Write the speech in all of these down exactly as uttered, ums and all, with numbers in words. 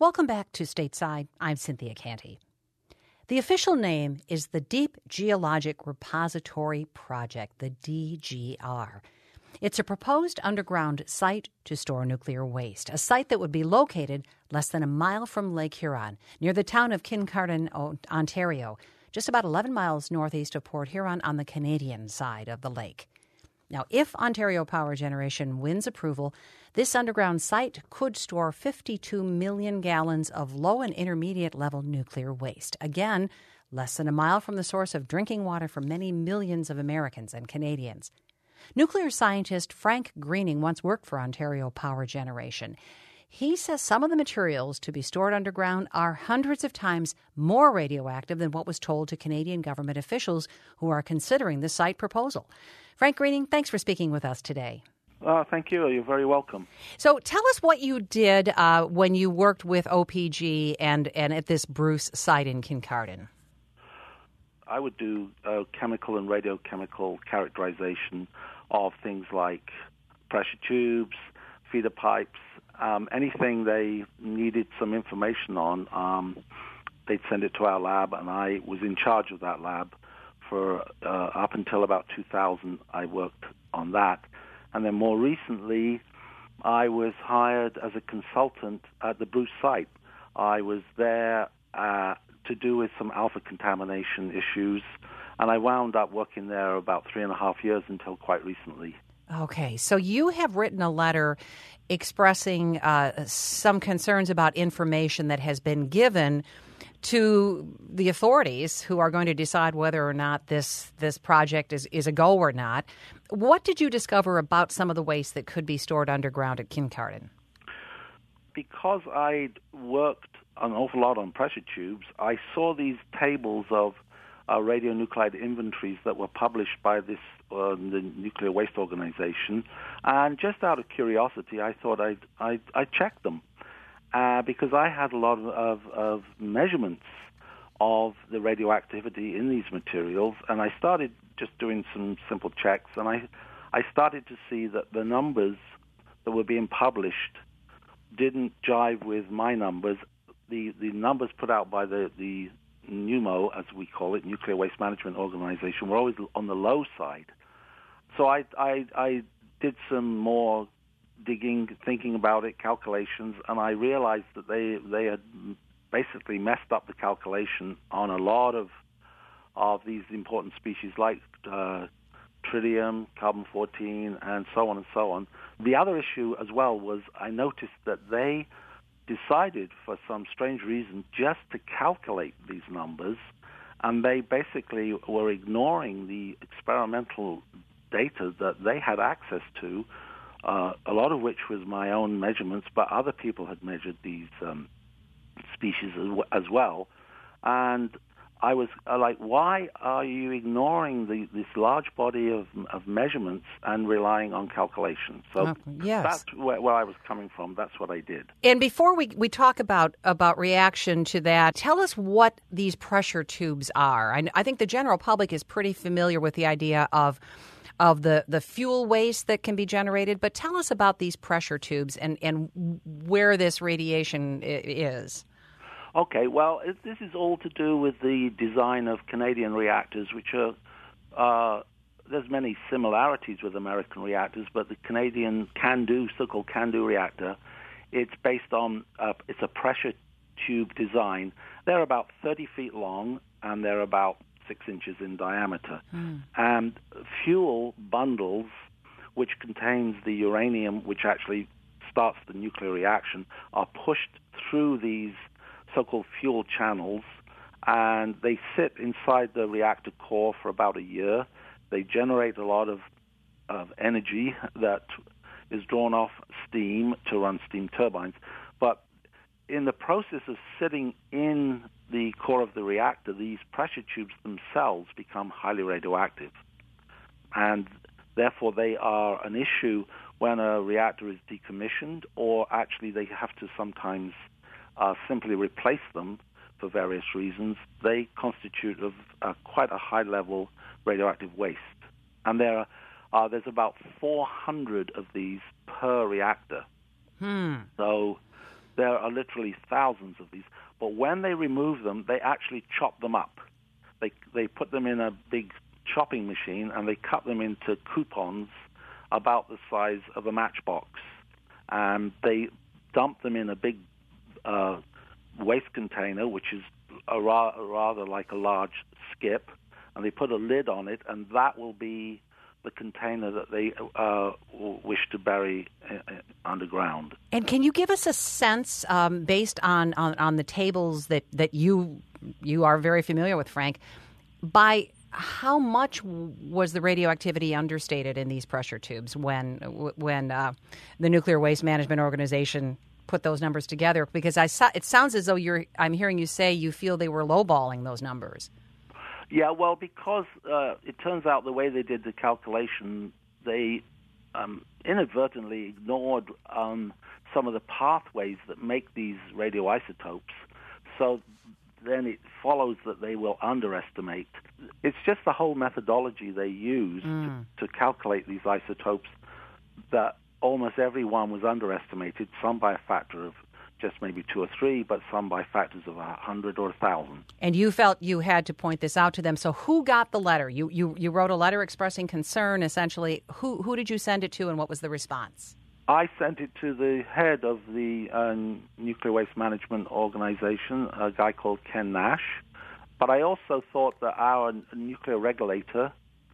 Welcome back to Stateside. I'm Cynthia Canty. The official name is the Deep Geologic Repository Project, the D G R. It's a proposed underground site to store nuclear waste, a site that would be located less than a mile from Lake Huron, near the town of Kincardine, Ontario, just about eleven miles northeast of Port Huron on the Canadian side of the lake. Now, if Ontario Power Generation wins approval, this underground site could store fifty-two million gallons of low and intermediate level nuclear waste. Again, less than a mile from the source of drinking water for many millions of Americans and Canadians. Nuclear scientist Frank Greening once worked for Ontario Power Generation. He says some of the materials to be stored underground are hundreds of times more radioactive than what was told to Canadian government officials who are considering the site proposal. Frank Greening, thanks for speaking with us today. Uh, thank you. You're very welcome. So tell us what you did uh, when you worked with O P G and, and at this Bruce site in Kincardine. I would do uh, chemical and radiochemical characterization of things like pressure tubes, feeder pipes, um, anything they needed some information on. Um, they'd send it to our lab, and I was in charge of that lab for uh, up until about two thousand. I worked on that. And then more recently, I was hired as a consultant at the Bruce site. I was there uh, to do with some alpha contamination issues, and I wound up working there about three and a half years until quite recently. Okay, so you have written a letter expressing uh, some concerns about information that has been given to the authorities who are going to decide whether or not this this project is, is a go or not. What did you discover about some of the waste that could be stored underground at Kincardine? Because I'd worked an awful lot on pressure tubes, I saw these tables of uh, radionuclide inventories that were published by this uh, the Nuclear Waste Organization, and just out of curiosity, I thought I'd, I'd, I'd check them. Uh, because I had a lot of, of, of measurements of the radioactivity in these materials, and I started just doing some simple checks, and I, I started to see that the numbers that were being published didn't jive with my numbers. The the numbers put out by the, the NUMO, as we call it, Nuclear Waste Management Organization, were always on the low side. So I, I, I did some more digging, thinking about it, calculations, and I realized that they they had basically messed up the calculation on a lot of of these important species like uh, tritium, carbon fourteen, and so on and so on. The other issue as well was I noticed that they decided for some strange reason just to calculate these numbers, and they basically were ignoring the experimental data that they had access to, Uh, a lot of which was my own measurements, but other people had measured these um, species as, w- as well. And I was uh, like, why are you ignoring the, this large body of, of measurements and relying on calculations? So oh, yes. that's where, where I was coming from. That's what I did. And before we, we talk about, about reaction to that, tell us what these pressure tubes are. I, I think the general public is pretty familiar with the idea of of the, the fuel waste that can be generated, but tell us about these pressure tubes and, and where this radiation is. Okay, well, it, this is all to do with the design of Canadian reactors, which are, uh, there's many similarities with American reactors, but the Canadian CANDU, so-called CANDU reactor, it's based on, uh, it's a pressure tube design. They're about thirty feet long, and they're about six inches in diameter. Mm. And fuel bundles, which contains the uranium, which actually starts the nuclear reaction, are pushed through these so-called fuel channels, and they sit inside the reactor core for about a year. They generate a lot of, of energy that is drawn off steam to run steam turbines. But in the process of sitting in the core of the reactor, these pressure tubes themselves become highly radioactive. And therefore they are an issue when a reactor is decommissioned, or actually they have to sometimes uh, simply replace them for various reasons. They constitute of uh, quite a high-level radioactive waste. And there are, uh, there's about four hundred of these per reactor. Hmm. So There are literally thousands of these. But when they remove them, they actually chop them up. They they put them in a big chopping machine, and they cut them into coupons about the size of a matchbox. And they dump them in a big uh, waste container, which is a ra- rather like a large skip, and they put a lid on it, and that will be the container that they uh, wish to bury uh, underground. And can you give us a sense, um, based on, on, on the tables that, that you you are very familiar with, Frank, by how much was the radioactivity understated in these pressure tubes when when uh, the Nuclear Waste Management Organization put those numbers together? Because I saw, it sounds as though you're I'm hearing you say you feel they were lowballing those numbers. Yeah, well, because uh, it turns out the way they did the calculation, they um, inadvertently ignored um, some of the pathways that make these radioisotopes. So then it follows that they will underestimate. It's just the whole methodology they used mm. to, to calculate these isotopes that almost everyone was underestimated, some by a factor of just maybe two or three, but some by factors of a hundred or a thousand. And you felt you had to point this out to them. So who got the letter? You you you wrote a letter expressing concern, essentially. Who who did you send it to, and what was the response? I sent it to the head of the uh, Nuclear Waste Management Organization, a guy called Ken Nash. But I also thought that our nuclear regulator,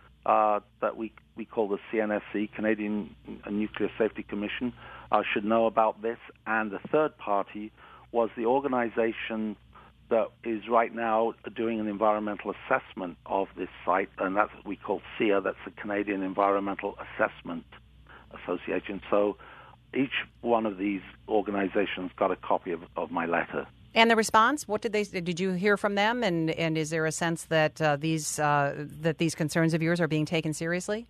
uh, that we we call the C N S C, Canadian Nuclear Safety Commission, uh, should know about this. And the third party was the organization that is right now doing an environmental assessment of this site, and that's what we call C E A, that's the Canadian Environmental Assessment Association. So each one of these organizations got a copy of, of my letter. And the response? What did they? Did you hear from them? And, and is there a sense that uh, these uh, that these concerns of yours are being taken seriously?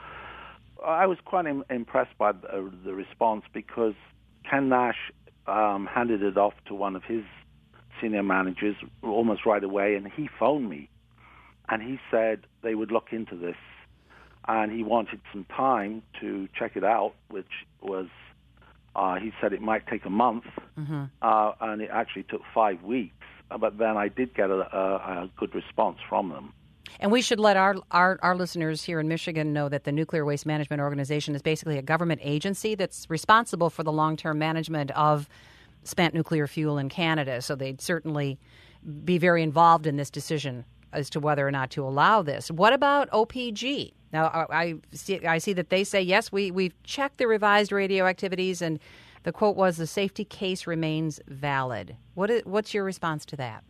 I was quite im- impressed by the, the response, because Ken Nash um, handed it off to one of his senior managers almost right away, and he phoned me, and he said they would look into this, and he wanted some time to check it out, which was, uh, he said it might take a month, mm-hmm. uh, and it actually took five weeks, but then I did get a, a, a good response from them. And we should let our, our, our listeners here in Michigan know that the Nuclear Waste Management Organization is basically a government agency that's responsible for the long-term management of spent nuclear fuel in Canada. So they'd certainly be very involved in this decision as to whether or not to allow this. What about O P G? Now, I see, I see that they say, yes, we, we've checked the revised radioactivities, and the quote was, the safety case remains valid. What is, what's your response to that?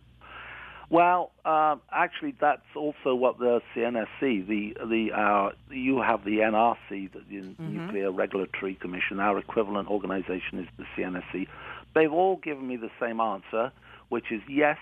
Well, uh, actually, that's also what the C N S C, the the uh, you have the N R C, the, the mm-hmm. Nuclear Regulatory Commission. Our equivalent organization is the C N S C. They've all given me the same answer, which is yes,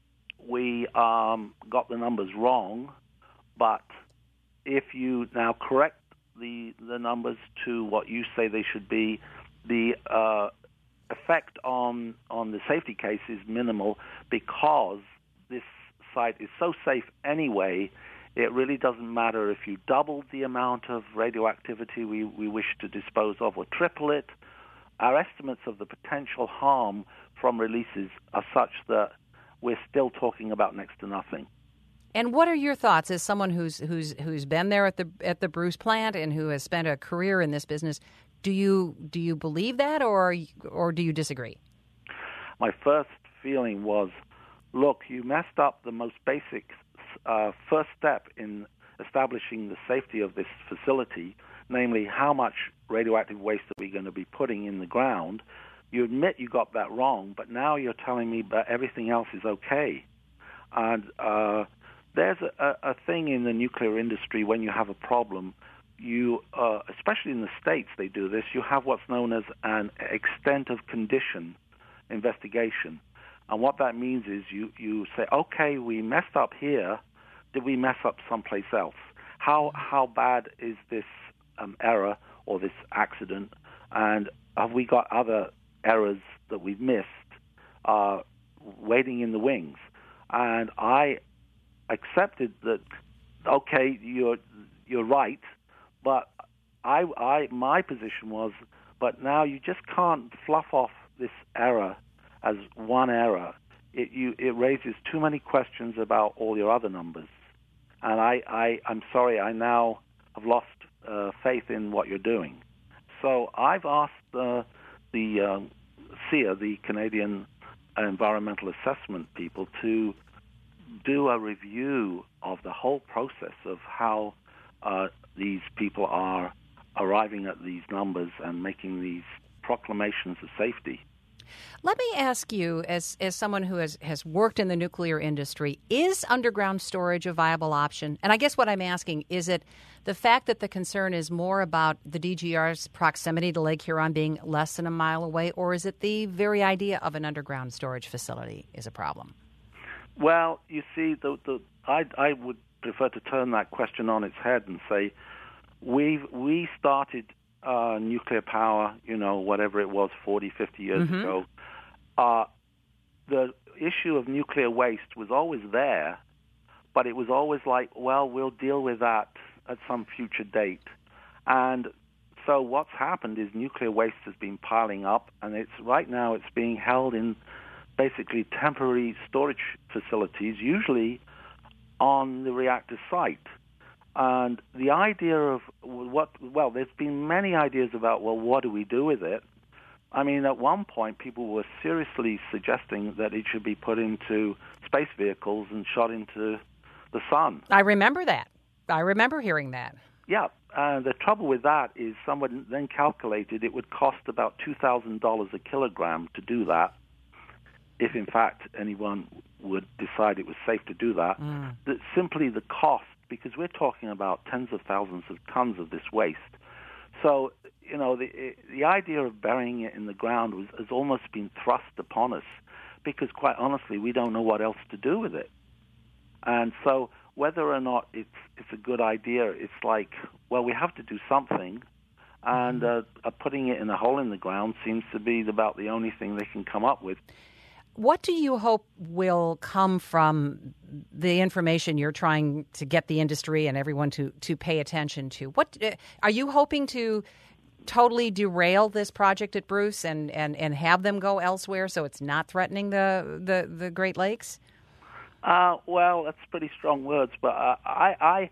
we um, got the numbers wrong, but if you now correct the the numbers to what you say they should be, the uh, effect on on the safety case is minimal, because this site is so safe anyway. It really doesn't matter if you double the amount of radioactivity we, we wish to dispose of, or triple it. Our estimates of the potential harm from releases are such that we're still talking about next to nothing. And what are your thoughts as someone who's who's who's been there at the at the Bruce plant and who has spent a career in this business? Do you do you believe that, or or do you disagree? My first feeling was, look, you messed up the most basic uh, first step in establishing the safety of this facility, namely how much radioactive waste are we going to be putting in the ground. You admit you got that wrong, but now you're telling me that everything else is okay. And uh, there's a, a thing in the nuclear industry when you have a problem, you, uh, especially in the States they do this, you have what's known as an extent of condition investigation. And what that means is you, you say, okay, we messed up here. Did we mess up someplace else? How how bad is this um, error or this accident? And have we got other errors that we've missed uh, waiting in the wings? And I accepted that, okay, you're you're right, but I I my position was, but now you just can't fluff off this error as one error, it, you, it raises too many questions about all your other numbers. And I, I, I'm sorry, I now have lost uh, faith in what you're doing. So I've asked uh, the uh, C I A, the Canadian Environmental Assessment people, to do a review of the whole process of how uh, these people are arriving at these numbers and making these proclamations of safety. Let me ask you, as as someone who has, has worked in the nuclear industry, is underground storage a viable option? And I guess what I'm asking, is it the fact that the concern is more about the D G R's proximity to Lake Huron being less than a mile away, or is it the very idea of an underground storage facility is a problem? Well, you see, the, the, I, I would prefer to turn that question on its head and say, we've, we started uh, nuclear power, you know, whatever it was, forty, fifty years mm-hmm. ago. Uh, the issue of nuclear waste was always there, but it was always like, well, we'll deal with that at some future date. And so what's happened is nuclear waste has been piling up, and it's right now it's being held in basically temporary storage facilities, usually on the reactor site. And the idea of what, well, there's been many ideas about, well, what do we do with it? I mean, at one point, people were seriously suggesting that it should be put into space vehicles and shot into the sun. I remember that. I remember hearing that. Yeah. Uh, the trouble with that is someone then calculated it would cost about two thousand dollars a kilogram to do that, if in fact anyone would decide it was safe to do that. Mm. That simply the cost, because we're talking about tens of thousands of tons of this waste. So, you know, the the idea of burying it in the ground was, has almost been thrust upon us, because quite honestly, we don't know what else to do with it. And so whether or not it's it's a good idea, it's like, well, we have to do something, and uh, uh, putting it in a hole in the ground seems to be about the only thing they can come up with. What do you hope will come from the information you're trying to get the industry and everyone to, to pay attention to? What are you hoping to totally derail this project at Bruce and, and, and have them go elsewhere so it's not threatening the, the, the Great Lakes? Uh, well, that's pretty strong words, but uh, I, I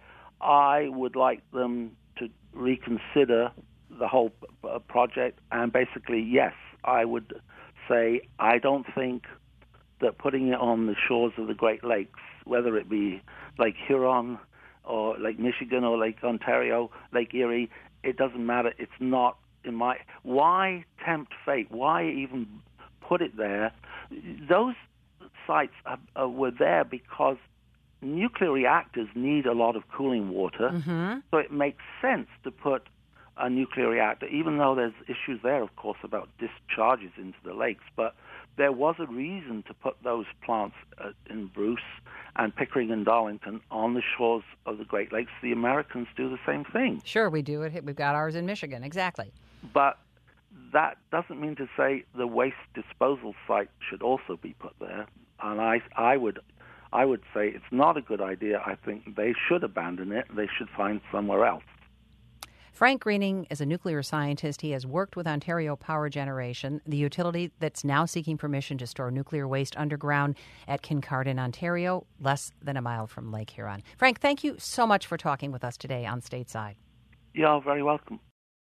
I would like them to reconsider the whole uh, project, and basically, yes, I would say I don't think that putting it on the shores of the Great Lakes, whether it be Lake Huron or Lake Michigan or Lake Ontario, Lake Erie, it doesn't matter. It's not in my... Why tempt fate? Why even put it there? Those sites are, uh, were there because nuclear reactors need a lot of cooling water, mm-hmm. so it makes sense to put a nuclear reactor, even though there's issues there, of course, about discharges into the lakes. But there was a reason to put those plants uh, in Bruce and Pickering and Darlington on the shores of the Great Lakes. The Americans do the same thing. Sure, we do it. We've got ours in Michigan, exactly. But that doesn't mean to say the waste disposal site should also be put there. And I, I would, I would say it's not a good idea. I think they should abandon it. They should find somewhere else. Frank Greening is a nuclear scientist. He has worked with Ontario Power Generation, the utility that's now seeking permission to store nuclear waste underground at Kincardine, Ontario, less than a mile from Lake Huron. Frank, thank you so much for talking with us today on Stateside. You're very welcome.